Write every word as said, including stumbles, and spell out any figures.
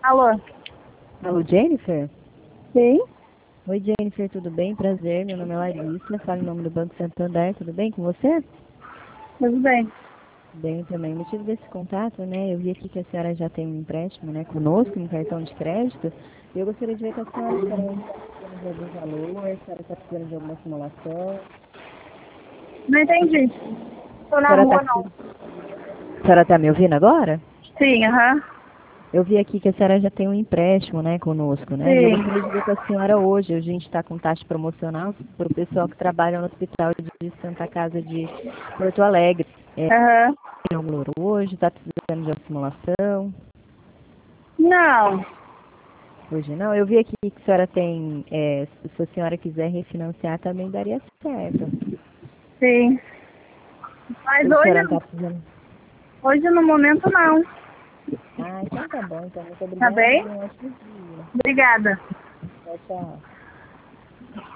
Alô? Alô, Jennifer? Sim? Oi, Jennifer, tudo bem? Prazer, meu nome é Larissa, falo em nome do Banco Santander, tudo bem com você? Tudo bem. Bem também. O motivo desse contato, né, eu vi aqui que a senhora já tem um empréstimo, né, conosco, um cartão de crédito, e eu gostaria de ver com a senhora se a senhora está precisando de algum valor, se a senhora está precisando de alguma simulação. Não entendi. Tô A na senhora rua, está não. a senhora tá me ouvindo agora? Sim, aham. Eu vi aqui que a senhora já tem um empréstimo, né, conosco, né? E eu Sim. gostaria de ver com a senhora hoje. A gente está com taxa promocional para o pessoal que trabalha no Hospital de Santa Casa de Porto Alegre. É, Aham. tem algum valor hoje? Está precisando de uma simulação? Não. Hoje não. Eu vi aqui que a senhora tem, é, se a senhora quiser refinanciar, também daria certo. Sim. Mas Hoje a senhora não hoje, está precisando. hoje no momento não. Ah, então tá bom. Então, muito Tá obrigada bem? e um ótimo dia. Obrigada. Tchau, tchau.